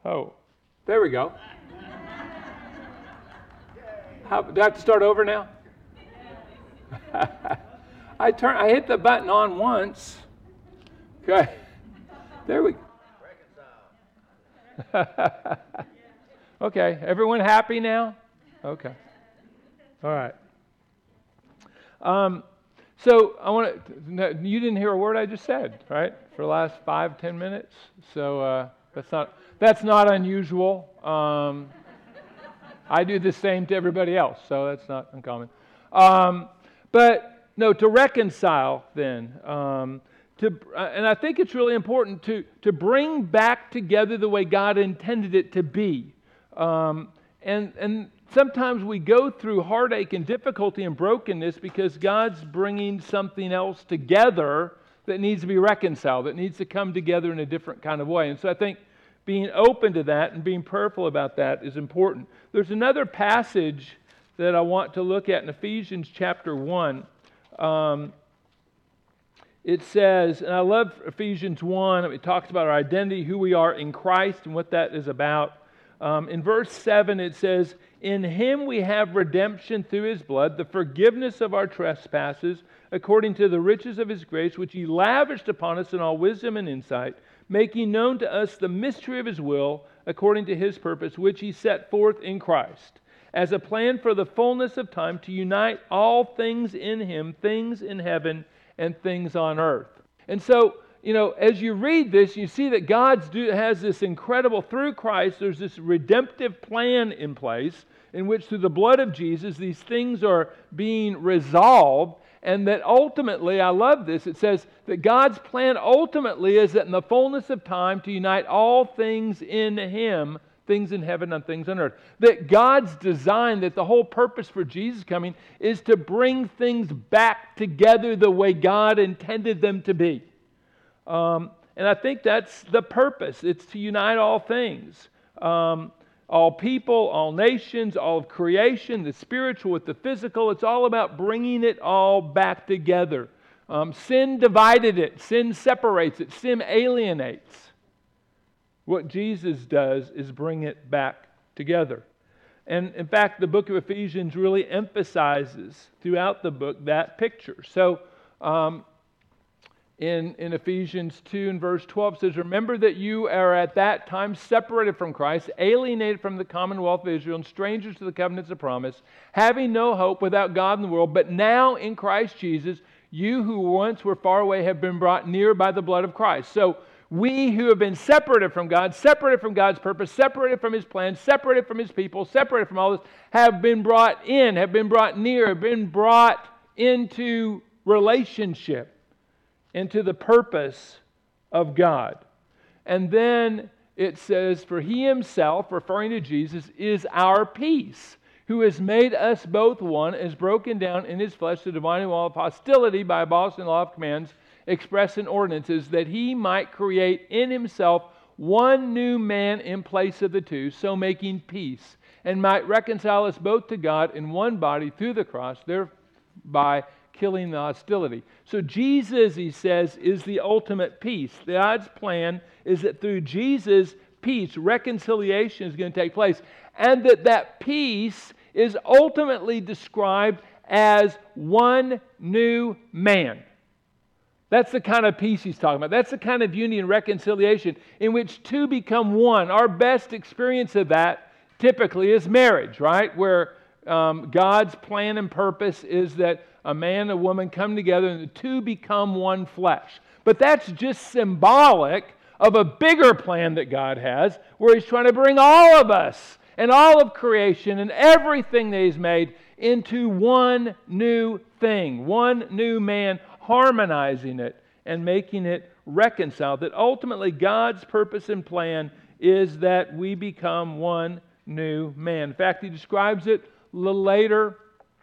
Oh, there we go. Do I have to start over now? I hit the button on once. Okay. There we go. Okay. Everyone happy now? Okay. All right. So I want to. You didn't hear a word I just said, right? For the last 5-10 minutes. So that's not unusual. I do the same to everybody else, so that's not uncommon. But no, to reconcile then, and I think it's really important to bring back together the way God intended it to be. And sometimes we go through heartache and difficulty and brokenness because God's bringing something else together that needs to be reconciled, that needs to come together in a different kind of way. And so I think being open to that and being prayerful about that is important. There's another passage that I want to look at in Ephesians chapter 1. It says, and I love Ephesians 1, it talks about our identity, who we are in Christ and what that is about. In verse 7 it says, "In Him we have redemption through His blood, the forgiveness of our trespasses, according to the riches of His grace, which He lavished upon us in all wisdom and insight, making known to us the mystery of His will, according to His purpose, which He set forth in Christ, as a plan for the fullness of time to unite all things in Him, things in heaven and things on earth." And so, as you read this, you see that God has this incredible, through Christ, there's this redemptive plan in place, in which through the blood of Jesus, these things are being resolved. And that ultimately, I love this, it says that God's plan ultimately is that in the fullness of time to unite all things in Him, things in heaven and things on earth. That God's design, that the whole purpose for Jesus coming is to bring things back together the way God intended them to be. And I think that's the purpose. It's to unite all things. All people, all nations, all of creation, the spiritual with the physical. It's all about bringing it all back together. Sin divided it. Sin separates it. Sin alienates. What Jesus does is bring it back together. And in fact, the book of Ephesians really emphasizes throughout the book that picture. So, in Ephesians 2 and verse 12 says, "Remember that you are at that time separated from Christ, alienated from the commonwealth of Israel, and strangers to the covenants of promise, having no hope without God in the world. But now in Christ Jesus, you who once were far away have been brought near by the blood of Christ." So we who have been separated from God, separated from God's purpose, separated from His plan, separated from His people, separated from all this, have been brought in, have been brought near, have been brought into relationship, into the purpose of God. And then it says, "For He Himself," referring to Jesus, "is our peace, who has made us both one, has broken down in His flesh the dividing wall of hostility by abolishing the law of commands expressed in ordinances, that He might create in Himself one new man in place of the two, so making peace, and might reconcile us both to God in one body through the cross, thereby killing the hostility." So Jesus, he says, is the ultimate peace. God's plan is that through Jesus' peace, reconciliation is going to take place. And that peace is ultimately described as one new man. That's the kind of peace he's talking about. That's the kind of unity and reconciliation in which two become one. Our best experience of that typically is marriage, right? Where God's plan and purpose is that a man and a woman come together and the two become one flesh. But that's just symbolic of a bigger plan that God has, where He's trying to bring all of us and all of creation and everything that He's made into one new thing, one new man, harmonizing it and making it reconciled. That ultimately God's purpose and plan is that we become one new man. In fact, He describes it a little later.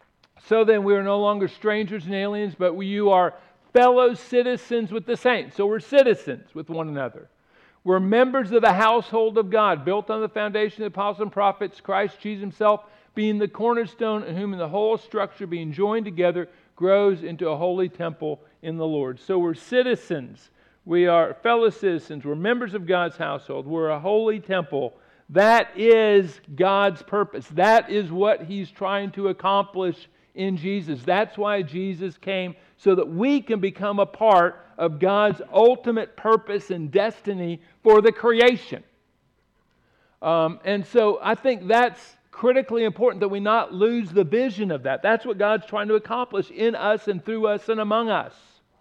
"So then we are no longer strangers and aliens, but you are fellow citizens with the saints." So we're citizens with one another. "We're members of the household of God, built on the foundation of the apostles and prophets, Christ Jesus Himself being the cornerstone, in whom the whole structure being joined together grows into a holy temple in the Lord." So we're citizens We are fellow citizens. We're members of God's household. We're a holy temple. That is God's purpose. That is what He's trying to accomplish in Jesus. That's why Jesus came, so that we can become a part of God's ultimate purpose and destiny for the creation. And so I think that's critically important, that we not lose the vision of that. That's what God's trying to accomplish in us and through us and among us.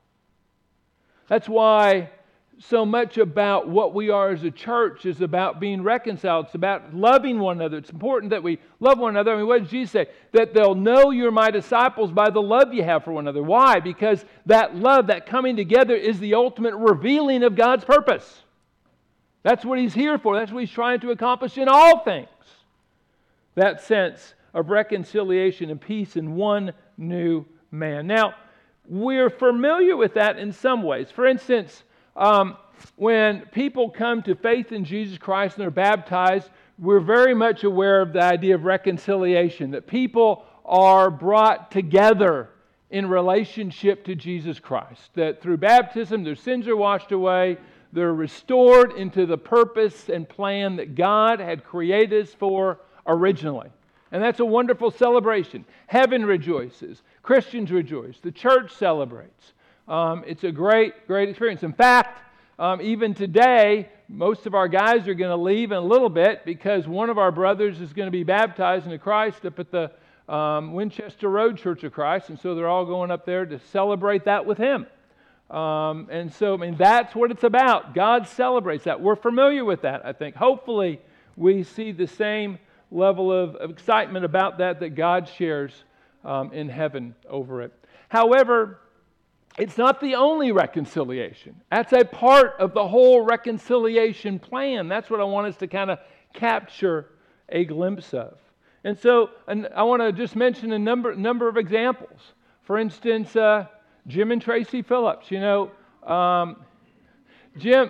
That's why so much about what we are as a church is about being reconciled. It's about loving one another. It's important that we love one another. I mean, what did Jesus say? That they'll know you're my disciples by the love you have for one another. Why? Because that love, that coming together, is the ultimate revealing of God's purpose. That's what He's here for. That's what He's trying to accomplish in all things. That sense of reconciliation and peace in one new man. Now, we're familiar with that in some ways. For instance, when people come to faith in Jesus Christ and they're baptized, we're very much aware of the idea of reconciliation, that people are brought together in relationship to Jesus Christ, that through baptism their sins are washed away, they're restored into the purpose and plan that God had created us for originally. And that's a wonderful celebration. Heaven rejoices. Christians rejoice. The church celebrates. It's a great, great experience. In fact, even today, most of our guys are going to leave in a little bit because one of our brothers is going to be baptized into Christ up at the Winchester Road Church of Christ. And so they're all going up there to celebrate that with him. And so, I mean, that's what it's about. God celebrates that. We're familiar with that, I think. Hopefully, we see the same level of excitement about that God shares in heaven over it. However, it's not the only reconciliation. That's a part of the whole reconciliation plan. That's what I want us to kind of capture a glimpse of. And so, I want to just mention a number of examples. For instance, Jim and Tracy Phillips. You know, Jim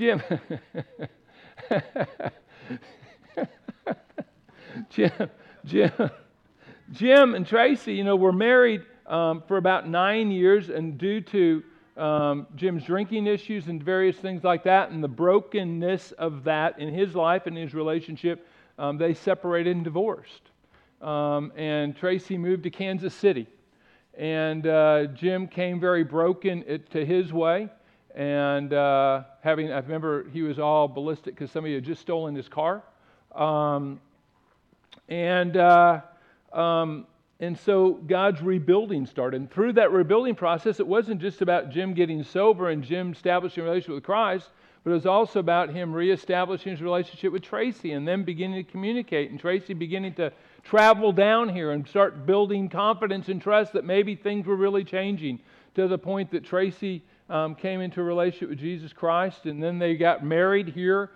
and Tracy, you know, were married for about 9 years, and due to Jim's drinking issues and various things like that, and the brokenness of that in his life and his relationship, they separated and divorced. And Tracy moved to Kansas City, and Jim came very broken to his way, and I remember he was all ballistic because somebody had just stolen his car. And so God's rebuilding started. And through that rebuilding process, it wasn't just about Jim getting sober and Jim establishing a relationship with Christ, but it was also about him reestablishing his relationship with Tracy and them beginning to communicate, and Tracy beginning to travel down here and start building confidence and trust that maybe things were really changing, to the point that Tracy came into a relationship with Jesus Christ, and then they got married here.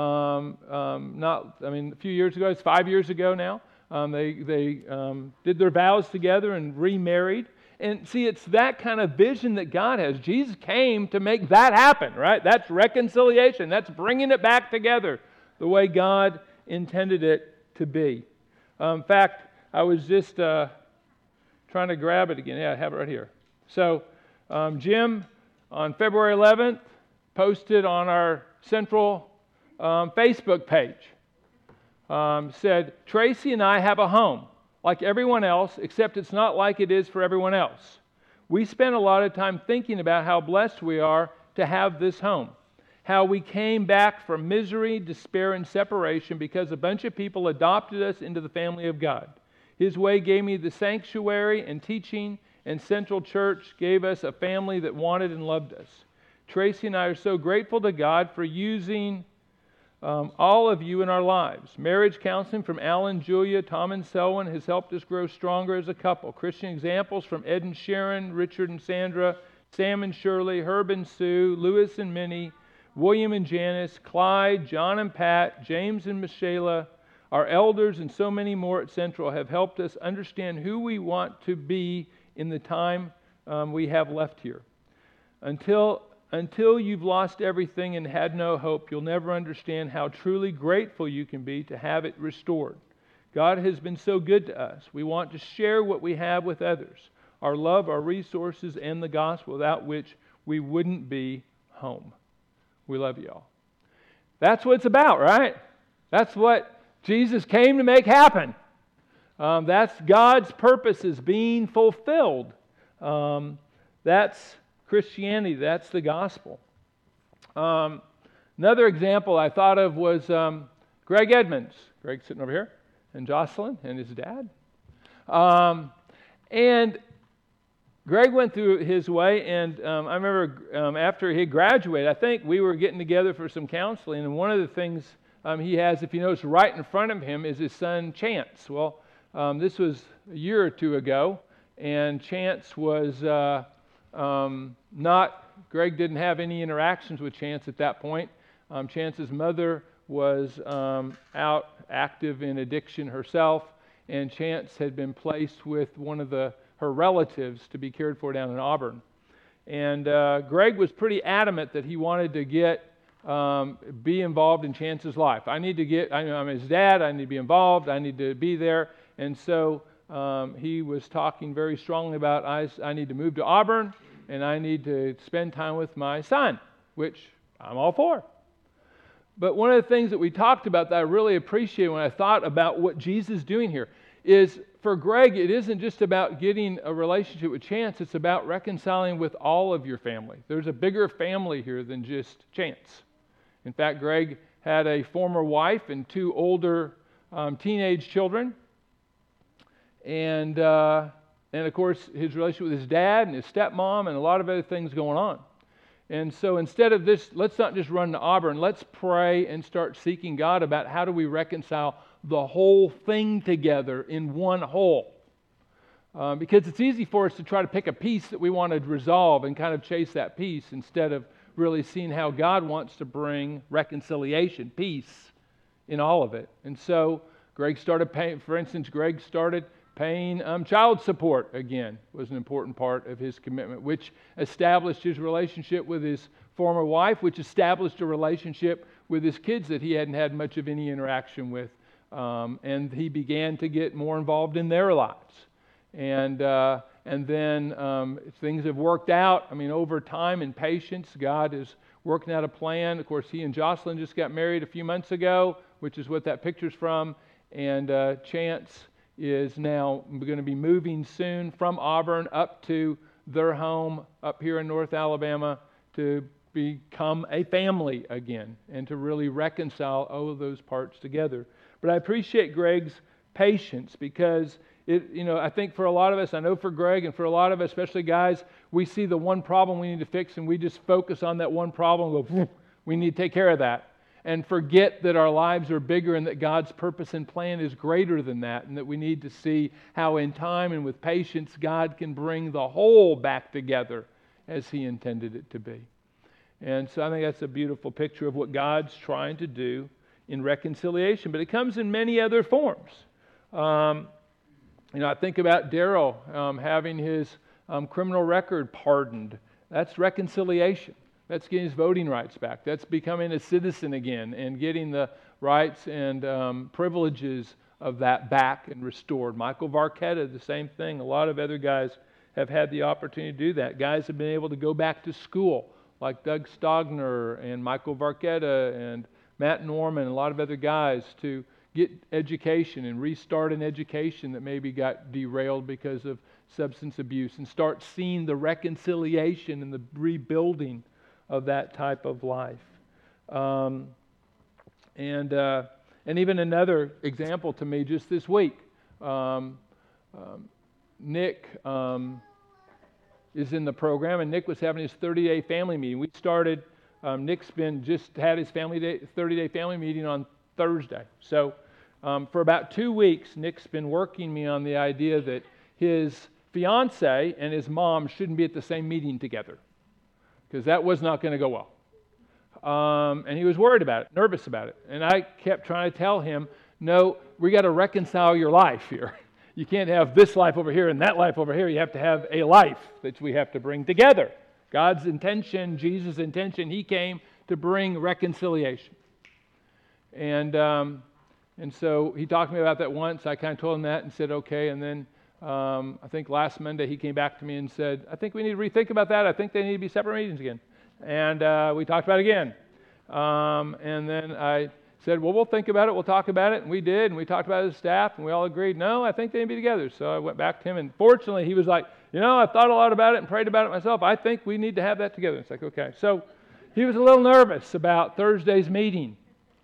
A few years ago. It's 5 years ago now. They did their vows together and remarried. And see, it's that kind of vision that God has. Jesus came to make that happen, right? That's reconciliation. That's bringing it back together the way God intended it to be. In fact, I was just trying to grab it again. Yeah, I have it right here. So Jim, on February 11th, posted on our central Facebook page, said, Tracy and I have a home like everyone else, except it's not like it is for everyone else. We spend a lot of time thinking about how blessed we are to have this home, how we came back from misery, despair, and separation because a bunch of people adopted us into the family of God. His way gave me the sanctuary and teaching, and Central Church gave us a family that wanted and loved us. Tracy and I are so grateful to God for using all of you in our lives. Marriage counseling from Alan, Julia, Tom, and Selwyn has helped us grow stronger as a couple. Christian examples from Ed and Sharon, Richard and Sandra, Sam and Shirley, Herb and Sue, Louis and Minnie, William and Janice, Clyde, John and Pat, James and Michela, our elders, and so many more at Central have helped us understand who we want to be in the time we have left here. Until you've lost everything and had no hope, you'll never understand how truly grateful you can be to have it restored. God has been so good to us. We want to share what we have with others, our love, our resources, and the gospel, without which we wouldn't be home. We love you all. That's what it's about, right? That's what Jesus came to make happen. That's God's purposes being fulfilled. That's Christianity. That's the gospel. Another example I thought of was Greg Edmonds. Greg's sitting over here, and Jocelyn and his dad. And Greg went through his way, and I remember after he graduated, I think we were getting together for some counseling, and one of the things he has, if you notice, right in front of him is his son, Chance. Well, this was a year or two ago, and Chance was Greg didn't have any interactions with Chance at that point. Chance's mother was out active in addiction herself, and Chance had been placed with one of her relatives to be cared for down in Auburn. And Greg was pretty adamant that he wanted to be involved in Chance's life. I'm his dad, I need to be involved, I need to be there. And so he was talking very strongly about, I need to move to Auburn, and I need to spend time with my son, which I'm all for. But one of the things that we talked about that I really appreciate when I thought about what Jesus is doing here is, for Greg, it isn't just about getting a relationship with Chance, it's about reconciling with all of your family. There's a bigger family here than just Chance. In fact, Greg had a former wife and 2 older teenage children. And of course, his relationship with his dad and his stepmom and a lot of other things going on. And so instead of this, let's not just run to Auburn. Let's pray and start seeking God about how do we reconcile the whole thing together in one whole. Because it's easy for us to try to pick a piece that we want to resolve and kind of chase that piece instead of really seeing how God wants to bring reconciliation, peace in all of it. And so Greg started paying child support again, was an important part of his commitment, which established his relationship with his former wife, which established a relationship with his kids that he hadn't had much of any interaction with. And he began to get more involved in their lives. And then things have worked out. I mean, over time and patience, God is working out a plan. Of course, he and Jocelyn just got married a few months ago, which is what that picture's from. And Chance is now going to be moving soon from Auburn up to their home up here in North Alabama to become a family again and to really reconcile all of those parts together. But I appreciate Greg's patience because I think for a lot of us, I know for Greg and for a lot of us, especially guys, we see the one problem we need to fix and we just focus on that one problem and go, we need to take care of that. And forget that our lives are bigger and that God's purpose and plan is greater than that, and that we need to see how in time and with patience God can bring the whole back together as He intended it to be. And so I think that's a beautiful picture of what God's trying to do in reconciliation, but it comes in many other forms. I think about Daryl having his criminal record pardoned. That's reconciliation. That's getting his voting rights back. That's becoming a citizen again and getting the rights and privileges of that back and restored. Michael Varketta, the same thing. A lot of other guys have had the opportunity to do that. Guys have been able to go back to school, like Doug Stogner and Michael Varketta and Matt Norman and a lot of other guys, to get education and restart an education that maybe got derailed because of substance abuse and start seeing the reconciliation and the rebuilding of that type of life. And even another example to me just this week, Nick is in the program, and Nick was having his 30-day family meeting. We started, Nick's just had his 30-day family meeting on Thursday. So for about 2 weeks, Nick's been working me on the idea that his fiance and his mom shouldn't be at the same meeting together, because that was not going to go well. And he was worried about it, nervous about it. And I kept trying to tell him, no, we got to reconcile your life here. You can't have this life over here and that life over here. You have to have a life that we have to bring together. God's intention, Jesus' intention, He came to bring reconciliation. And so he talked to me about that once. I kind of told him that and said, okay. And then I think last Monday he came back to me and said, I think we need to rethink about that. I think they need to be separate meetings again. And we talked about it again. And then I said, well, we'll think about it. We'll talk about it. And we did. And we talked about it as staff. And we all agreed, no, I think they need to be together. So I went back to him. And fortunately, he was like, I've thought a lot about it and prayed about it myself. I think we need to have that together. It's like, okay. So he was a little nervous about Thursday's meeting.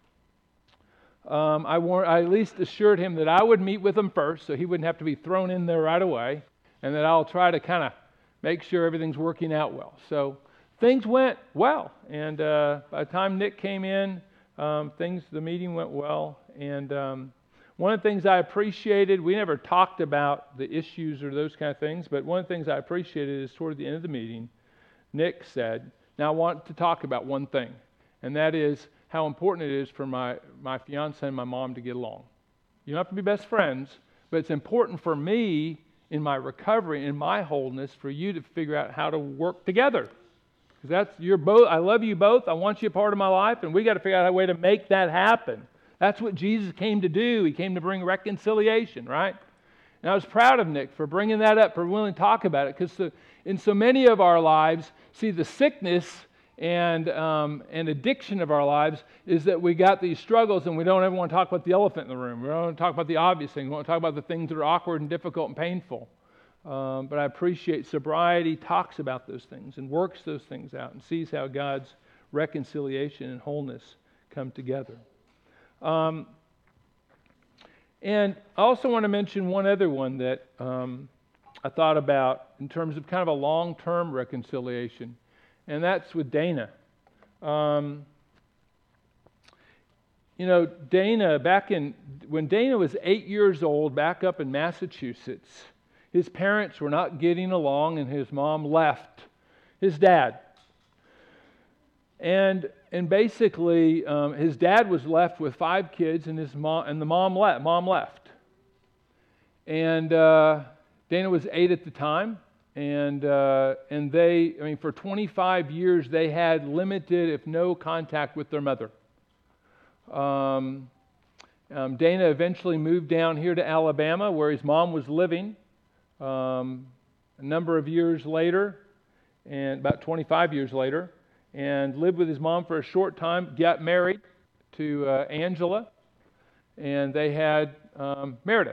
I at least assured him that I would meet with him first so he wouldn't have to be thrown in there right away, and that I'll try to kind of make sure everything's working out well. So things went well, and by the time Nick came in, the meeting went well. And one of the things I appreciated, we never talked about the issues or those kind of things, but one of the things I appreciated is toward the end of the meeting, Nick said, now I want to talk about one thing, and that is how important it is for my fiance and my mom to get along. You don't have to be best friends, but it's important for me in my recovery, in my wholeness, for you to figure out how to work together. Because you're both. I love you both. I want you a part of my life, and we got to figure out a way to make that happen. That's what Jesus came to do. He came to bring reconciliation, right? And I was proud of Nick for bringing that up, for willing to talk about it, because in so many of our lives, see, the sickness and addiction of our lives is that we got these struggles and we don't ever want to talk about the elephant in the room. We don't want to talk about the obvious things. We want to talk about the things that are awkward and difficult and painful. But I appreciate sobriety talks about those things and works those things out and sees how God's reconciliation and wholeness come together. And I also want to mention one other one that I thought about in terms of kind of a long-term reconciliation. And that's with Dana. Dana, when Dana was 8 years old, back up in Massachusetts, his parents were not getting along, and his mom left his dad. And basically, his dad was left with 5 kids, and the mom left. And Dana was 8 at the time. And for 25 years, they had limited, if no, contact with their mother. Dana eventually moved down here to Alabama, where his mom was living. A number of years later, and about 25 years later, and lived with his mom for a short time, got married to Angela, and they had Meredith.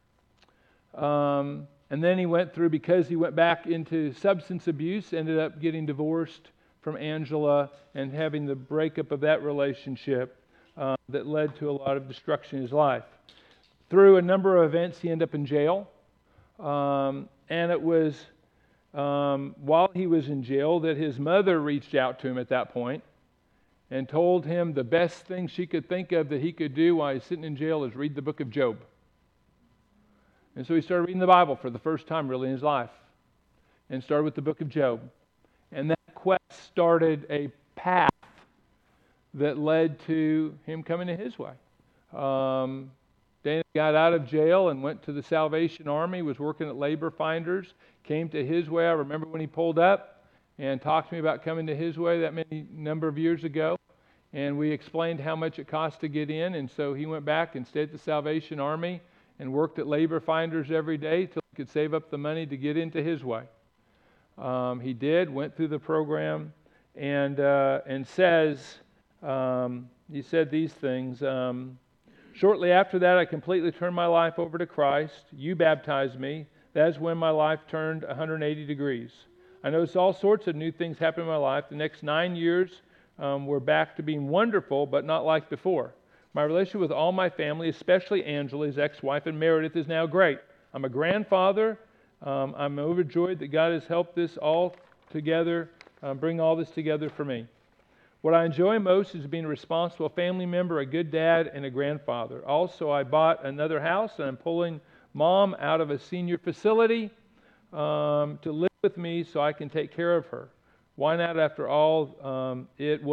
And then he went through, because he went back into substance abuse, ended up getting divorced from Angela and having the breakup of that relationship that led to a lot of destruction in his life. Through a number of events, he ended up in jail. And it was while he was in jail that his mother reached out to him at that point and told him the best thing she could think of that he could do while he's sitting in jail is read the book of Job. And so he started reading the Bible for the first time really in his life, and started with the book of Job. And that quest started a path that led to him coming to his way. Dana got out of jail and went to the Salvation Army, was working at Labor Finders, came to his way. I remember when he pulled up and talked to me about coming to his way that number of years ago. And we explained how much it cost to get in. And so he went back and stayed at the Salvation Army and worked at Labor Finders every day till he could save up the money to get into his way. He did, went through the program, and says, he said these things. Shortly after that, I completely turned my life over to Christ. You baptized me. That is when my life turned 180 degrees. I noticed all sorts of new things happen in my life. The next 9 years were back to being wonderful, but not like before. My relationship with all my family, especially Angela, his ex-wife, and Meredith, is now great. I'm a grandfather. I'm overjoyed that God has helped this all together, bring all this together for me. What I enjoy most is being a responsible family member, a good dad, and a grandfather. Also, I bought another house, and I'm pulling Mom out of a senior facility to live with me so I can take care of her. Why not, after all,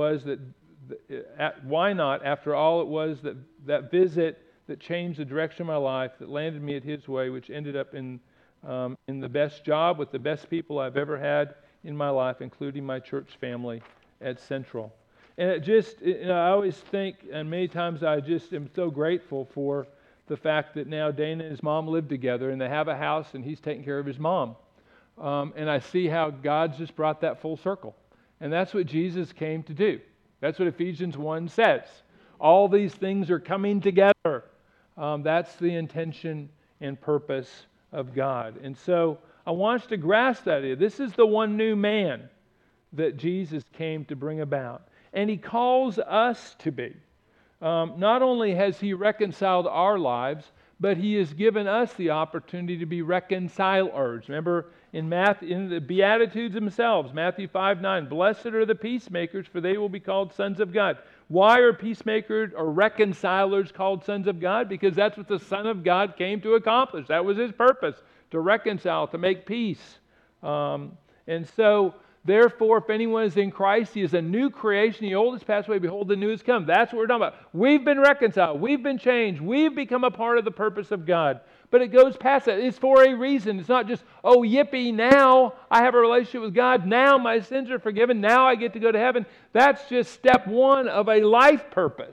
why not, after all, it was that visit that changed the direction of my life, that landed me at his way, which ended up in the best job with the best people I've ever had in my life, including my church family at Central. And it just, I always think, and many times I just am so grateful for the fact that now Dana and his mom live together, and they have a house, and he's taking care of his mom. And I see how God's just brought that full circle. And that's what Jesus came to do. That's what Ephesians 1 says. All these things are coming together. That's the intention and purpose of God. And so I want us to grasp that idea. This is the one new man that Jesus came to bring about. And He calls us to be. Not only has He reconciled our lives, but He has given us the opportunity to be reconcilers. Remember in the Beatitudes themselves, Matthew 5:9, blessed are the peacemakers, for they will be called sons of God. Why are peacemakers or reconcilers called sons of God? Because that's what the Son of God came to accomplish. That was His purpose, to reconcile, to make peace. And so, therefore, if anyone is in Christ, he is a new creation. The old has passed away. Behold, the new has come. That's what we're talking about. We've been reconciled. We've been changed. We've become a part of the purpose of God. But it goes past that. It's for a reason. It's not just, oh, yippee, now I have a relationship with God. Now my sins are forgiven. Now I get to go to heaven. That's just step one of a life purpose.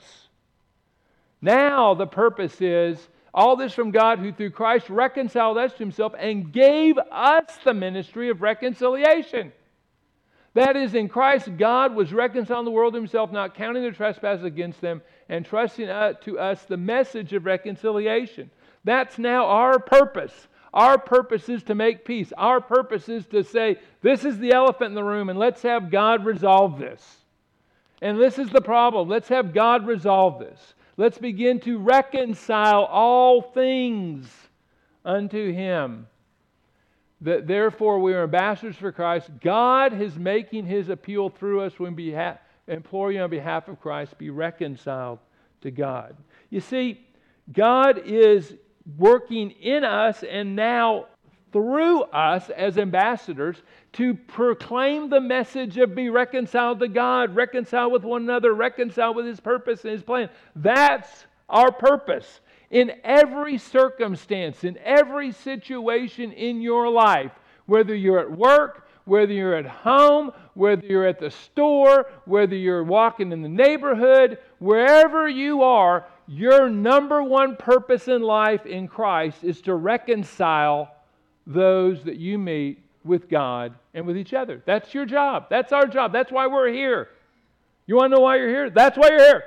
Now the purpose is all this from God, who through Christ reconciled us to Himself and gave us the ministry of reconciliation. That is, in Christ, God was reconciling the world to Himself, not counting their trespasses against them, and trusting to us the message of reconciliation. That's now our purpose. Our purpose is to make peace. Our purpose is to say, this is the elephant in the room, and let's have God resolve this. And this is the problem. Let's have God resolve this. Let's begin to reconcile all things unto Him. That therefore we are ambassadors for Christ. God is making His appeal through us when we implore you on behalf of Christ, be reconciled to God. You see, God is working in us and now through us as ambassadors to proclaim the message of be reconciled to God, reconcile with one another, reconcile with His purpose and His plan. That's our purpose. In every circumstance, in every situation in your life, whether you're at work, whether you're at home, whether you're at the store, whether you're walking in the neighborhood, wherever you are, your number one purpose in life in Christ is to reconcile those that you meet with God and with each other. That's your job. That's our job. That's why we're here. You want to know why you're here? That's why you're here.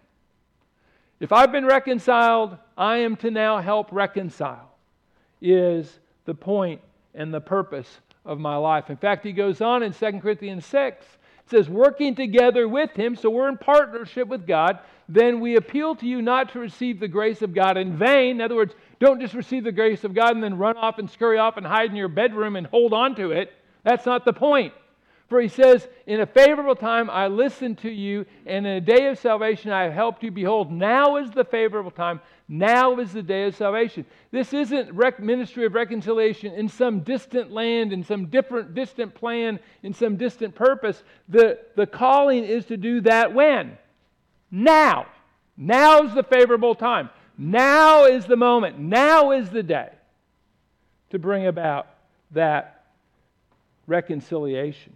If I've been reconciled, I am to now help reconcile, is the point and the purpose of my life. In fact, he goes on in 2 Corinthians 6, it says, working together with Him, so we're in partnership with God, then we appeal to you not to receive the grace of God in vain. In other words, don't just receive the grace of God and then run off and scurry off and hide in your bedroom and hold on to it. That's not the point. For he says, in a favorable time I listened to you, and in a day of salvation I have helped you. Behold, now is the favorable time. Now is the day of salvation. This isn't ministry of reconciliation in some distant land, in some distant plan, in some distant purpose. The calling is to do that when? Now. Now is the favorable time. Now is the moment. Now is the day to bring about that reconciliation.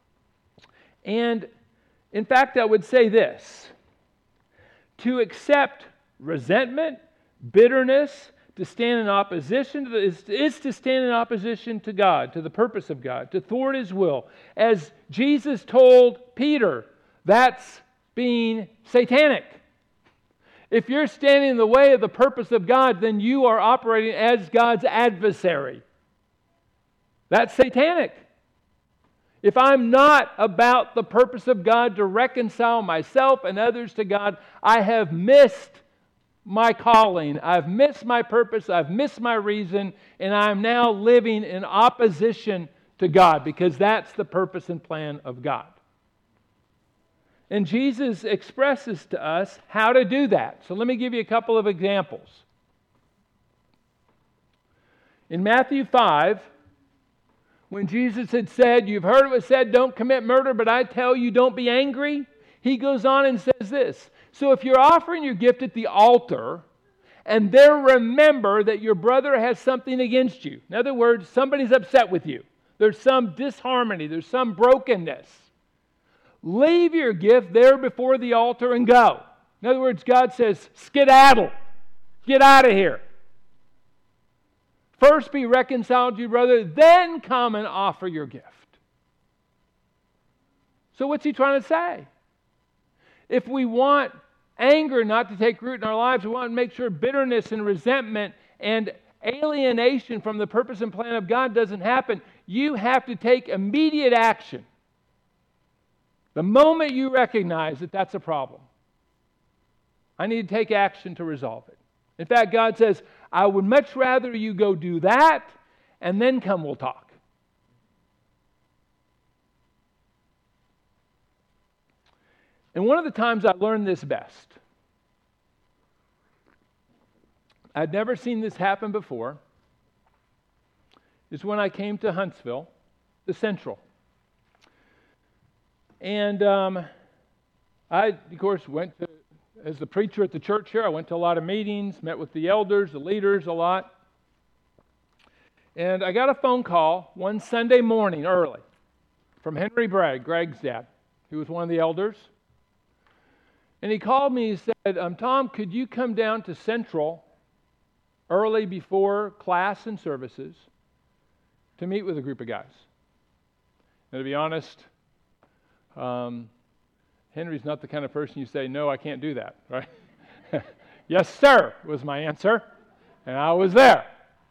And in fact, I would say this: to accept resentment, bitterness, to stand in opposition is to stand in opposition to God, to the purpose of God, to thwart His will. As Jesus told Peter, that's being satanic. If you're standing in the way of the purpose of God, then you are operating as God's adversary. That's satanic. If I'm not about the purpose of God to reconcile myself and others to God, I have missed my calling. I've missed my purpose. I've missed my reason. And I'm now living in opposition to God, because that's the purpose and plan of God. And Jesus expresses to us how to do that. So let me give you a couple of examples. In Matthew 5, when Jesus had said, you've heard it was said, don't commit murder, but I tell you, don't be angry. He goes on and says this: so if you're offering your gift at the altar, and there remember that your brother has something against you. In other words, somebody's upset with you. There's some disharmony. There's some brokenness. Leave your gift there before the altar and go. In other words, God says, skedaddle. Get out of here. First be reconciled to your brother, then come and offer your gift. So what's he trying to say? If we want anger not to take root in our lives, we want to make sure bitterness and resentment and alienation from the purpose and plan of God doesn't happen, you have to take immediate action. The moment you recognize that that's a problem, I need to take action to resolve it. In fact, God says, I would much rather you go do that and then come we'll talk. And one of the times I learned this best, I'd never seen this happen before, is when I came to Huntsville, the Central. And I, of course, went to, as the preacher at the church here, I went to a lot of meetings, met with the elders, the leaders a lot. And I got a phone call one Sunday morning early from Henry Bragg, Greg's dad, who was one of the elders. And he called me and said, Tom, could you come down to Central early before class and services to meet with a group of guys? And to be honest, Henry's not the kind of person you say, no, I can't do that, right? Yes, sir, was my answer. And I was there.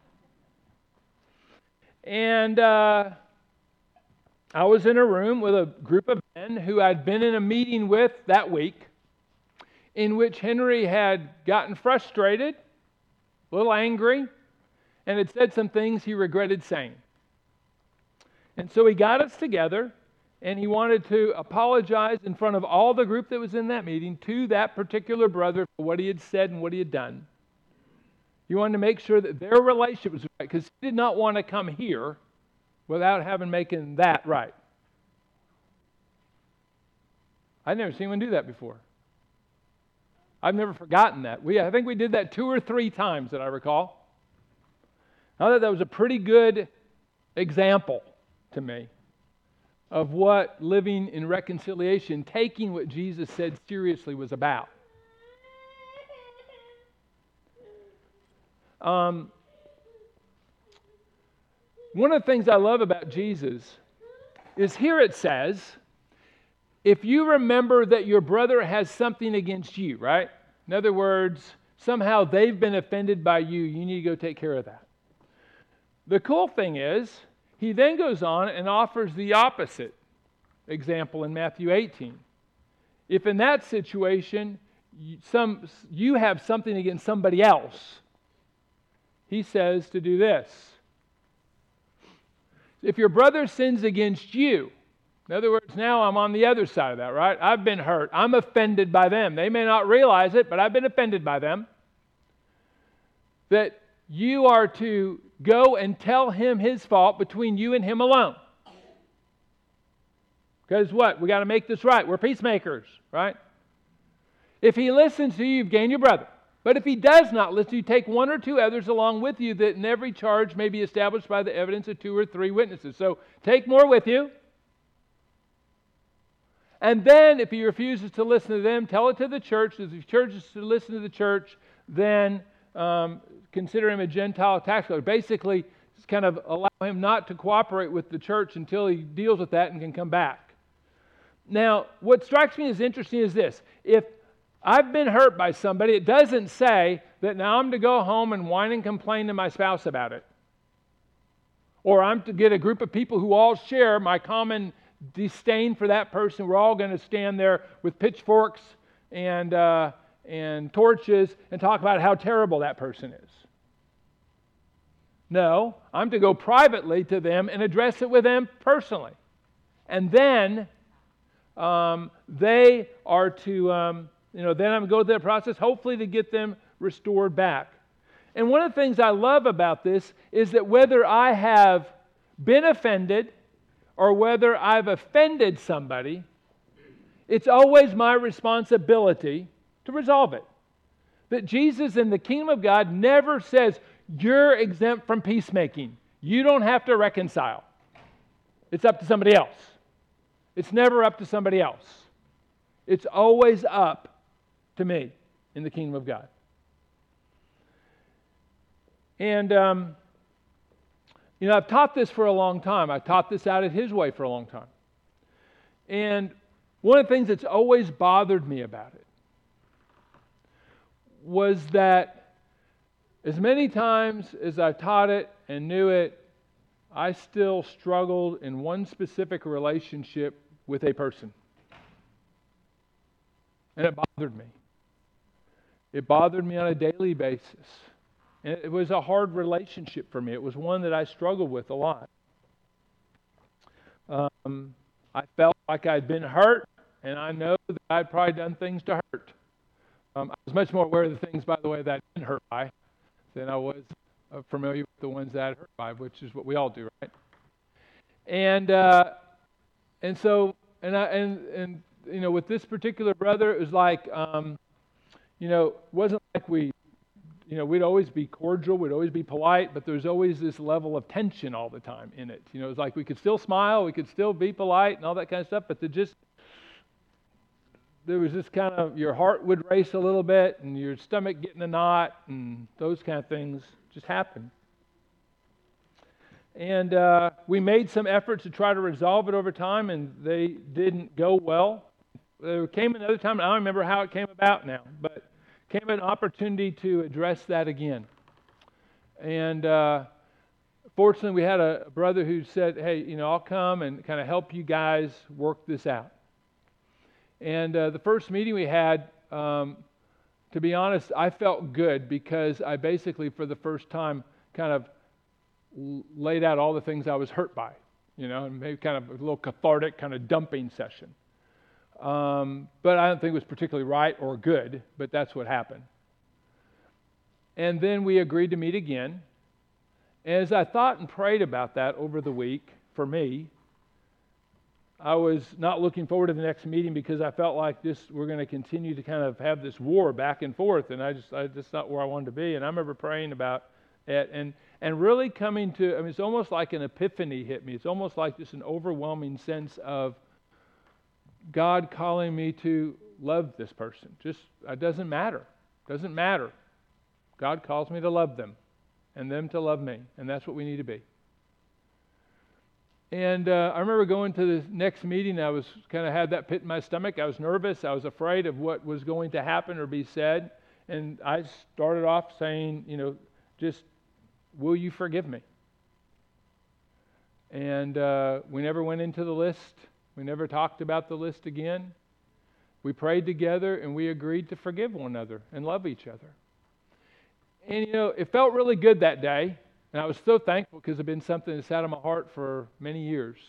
And I was in a room with a group of men who I'd been in a meeting with that week, in which Henry had gotten frustrated, a little angry, and had said some things he regretted saying. And so he got us together, and he wanted to apologize in front of all the group that was in that meeting to that particular brother for what he had said and what he had done. He wanted to make sure that their relationship was right, because he did not want to come here without having making that right. I'd never seen anyone do that before. I've never forgotten that. I think we did that 2 or 3 times that I recall. I thought that was a pretty good example to me of what living in reconciliation, taking what Jesus said seriously, was about. One of the things I love about Jesus is here it says, if you remember that your brother has something against you, right? In other words, somehow they've been offended by you, you need to go take care of that. The cool thing is, he then goes on and offers the opposite example in Matthew 18. If in that situation, you have something against somebody else, he says to do this. If your brother sins against you, in other words, now I'm on the other side of that, right? I've been hurt. I'm offended by them. They may not realize it, but I've been offended by them. That you are to go and tell him his fault between you and him alone. Because what? We got to make this right. We're peacemakers, right? If he listens to you, you've gained your brother. But if he does not listen, you take 1 or 2 others along with you, that in every charge may be established by the evidence of 2 or 3 witnesses. So take more with you. And then if he refuses to listen to them, tell it to the church. If the church is to listen to the church, then consider him a Gentile tax collector. Basically, just kind of allow him not to cooperate with the church until he deals with that and can come back. Now, what strikes me as interesting is this. If I've been hurt by somebody, it doesn't say that now I'm to go home and whine and complain to my spouse about it. Or I'm to get a group of people who all share my common disdain for that person. We're all going to stand there with pitchforks and torches and talk about how terrible that person is. No, I'm to go privately to them and address it with them personally. And then they are to, then I'm going to go through that process, hopefully to get them restored back. And one of the things I love about this is that whether I have been offended or whether I've offended somebody, it's always my responsibility to resolve it. That Jesus in the kingdom of God never says, you're exempt from peacemaking. You don't have to reconcile. It's up to somebody else. It's never up to somebody else. It's always up to me in the kingdom of God. And, I've taught this for a long time. I've taught this out at His Way for a long time. And one of the things that's always bothered me about it was that as many times as I taught it and knew it, I still struggled in one specific relationship with a person. And it bothered me. It bothered me on a daily basis. And it was a hard relationship for me. It was one that I struggled with a lot. I felt like I'd been hurt, and I know that I'd probably done things to hurt. I was much more aware of the things, by the way, that I'd been hurt by than I was familiar with the ones that I'd hurt by, which is what we all do, right? And so you know, with this particular brother, it was like, you know, it wasn't like we'd always be cordial, we'd always be polite, but there's always this level of tension all the time in it. You know, it's like we could still smile, we could still be polite and all that kind of stuff, but there was this kind of, your heart would race a little bit and your stomach get in a knot and those kind of things just happen. And we made some efforts to try to resolve it over time, and they didn't go well. There came another time, I don't remember how it came about now, but came an opportunity to address that again. And fortunately, we had a brother who said, hey, you know, I'll come and kind of help you guys work this out. And the first meeting we had, to be honest, I felt good because I basically, for the first time, kind of laid out all the things I was hurt by, you know, and maybe kind of a little cathartic kind of dumping session. But I don't think it was particularly right or good, but that's what happened. And then we agreed to meet again. As I thought and prayed about that over the week, for me, I was not looking forward to the next meeting because I felt like we're going to continue to kind of have this war back and forth, and I just not where I wanted to be. And I remember praying about it and really coming to, I mean, it's almost like an epiphany hit me. It's almost like just an overwhelming sense of God calling me to love this person. Just, it doesn't matter. Doesn't matter. God calls me to love them and them to love me, and that's what we need to be. And I remember going to the next meeting. I was kind of had that pit in my stomach. I was nervous. I was afraid of what was going to happen or be said. And I started off saying, you know, just, will you forgive me? And we never went into the list. We never talked about the list again. We prayed together and we agreed to forgive one another and love each other. And, you know, it felt really good that day. And I was so thankful because it had been something that sat on my heart for many years.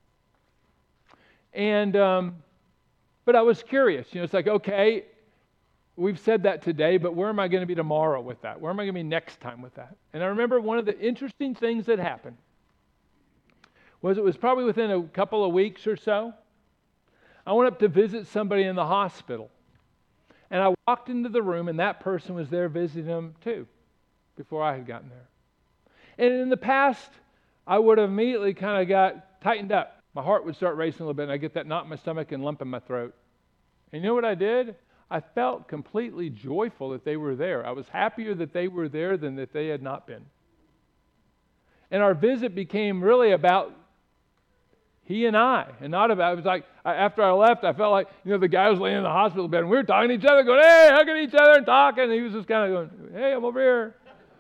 And, but I was curious. You know, it's like, okay, we've said that today, but where am I going to be tomorrow with that? Where am I going to be next time with that? And I remember one of the interesting things that happened was it was probably within a couple of weeks or so. I went up to visit somebody in the hospital. And I walked into the room and that person was there visiting them too before I had gotten there. And in the past, I would have immediately kind of got tightened up. My heart would start racing a little bit, and I'd get that knot in my stomach and lump in my throat. And you know what I did? I felt completely joyful that they were there. I was happier that they were there than that they had not been. And our visit became really about he and I, and not about, it was like, after I left, I felt like, you know, the guy was laying in the hospital bed, and we were talking to each other, going, hey, hugging each other and talking, and he was just kind of going, hey, I'm over here.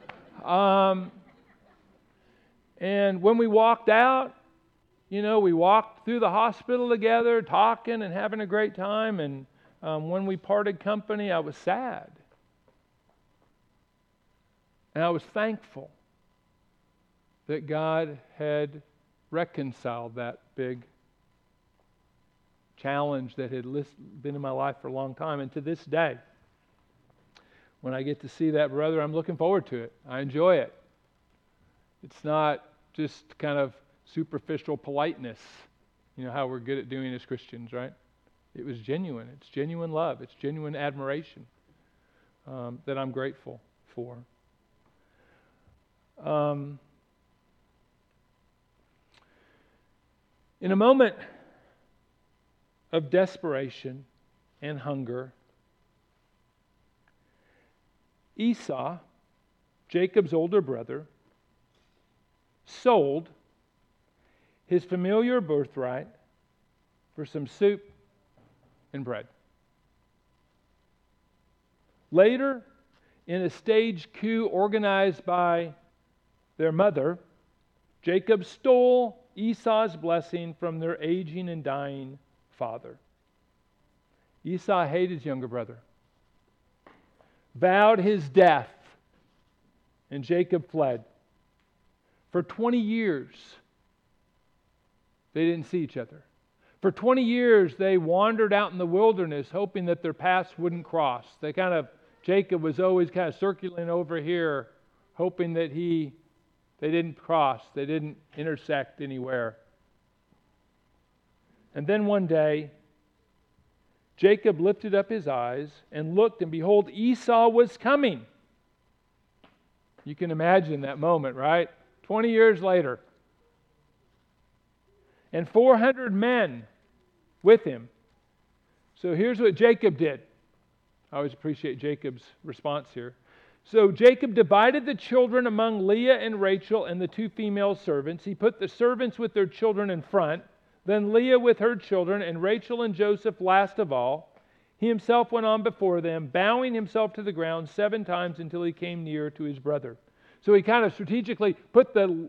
And when we walked out, you know, we walked through the hospital together, talking and having a great time. And when we parted company, I was sad. And I was thankful that God had reconciled that big challenge that had been in my life for a long time. And to this day, when I get to see that brother, I'm looking forward to it. I enjoy it. It's not just kind of superficial politeness, you know, how we're good at doing as Christians, right? It was genuine. It's genuine love. It's genuine admiration that I'm grateful for. In a moment of desperation and hunger, Esau, Jacob's older brother, sold his familiar birthright for some soup and bread. Later, in a staged coup organized by their mother, Jacob stole Esau's blessing from their aging and dying father. Esau hated his younger brother, vowed his death, and Jacob fled. For 20 years, they didn't see each other. For 20 years, they wandered out in the wilderness, hoping that their paths wouldn't cross. Jacob was always kind of circling over here, hoping that they didn't cross, they didn't intersect anywhere. And then one day, Jacob lifted up his eyes and looked, and behold, Esau was coming. You can imagine that moment, right? 20 years later. And 400 men with him. So here's what Jacob did. I always appreciate Jacob's response here. So Jacob divided the children among Leah and Rachel and the two female servants. He put the servants with their children in front, then Leah with her children, and Rachel and Joseph last of all. He himself went on before them, bowing himself to the ground 7 times until he came near to his brother. So he kind of strategically put the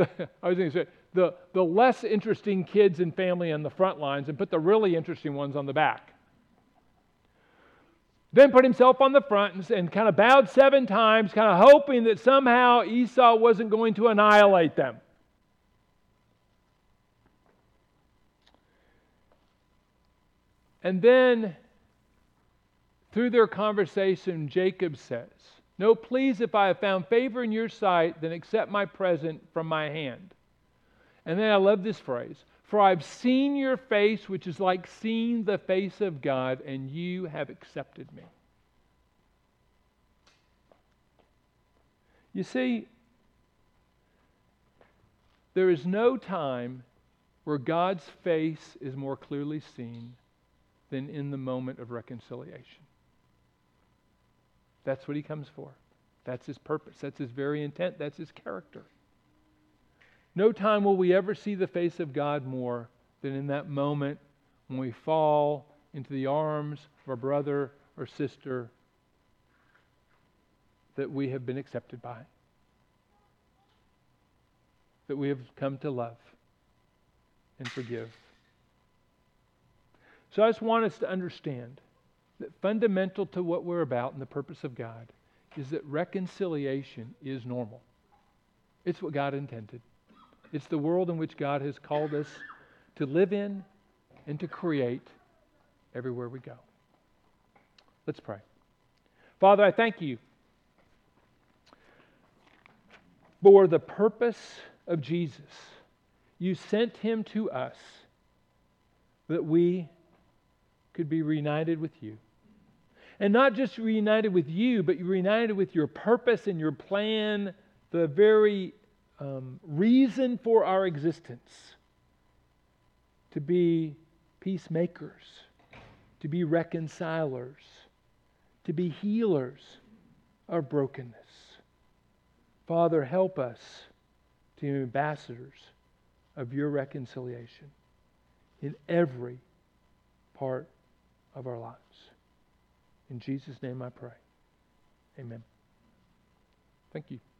less interesting kids and family on the front lines and put the really interesting ones on the back. Then put himself on the front and kind of bowed 7 times, kind of hoping that somehow Esau wasn't going to annihilate them. And then, through their conversation, Jacob says, "No, please, if I have found favor in your sight, then accept my present from my hand." And then I love this phrase, "For I've seen your face, which is like seeing the face of God, and you have accepted me." You see, there is no time where God's face is more clearly seen than in the moment of reconciliation. That's what He comes for. That's His purpose. That's His very intent. That's His character. No time will we ever see the face of God more than in that moment when we fall into the arms of our brother or sister that we have been accepted by, that we have come to love and forgive. So I just want us to understand that fundamental to what we're about and the purpose of God is that reconciliation is normal. It's what God intended. It's the world in which God has called us to live in and to create everywhere we go. Let's pray. Father, I thank you for the purpose of Jesus. You sent Him to us that we could be reunited with you. And not just reunited with you, but reunited with your purpose and your plan, the very reason for our existence. To be peacemakers, to be reconcilers, to be healers of brokenness. Father, help us to be ambassadors of your reconciliation in every part of our lives. In Jesus' name I pray. Amen. Thank you.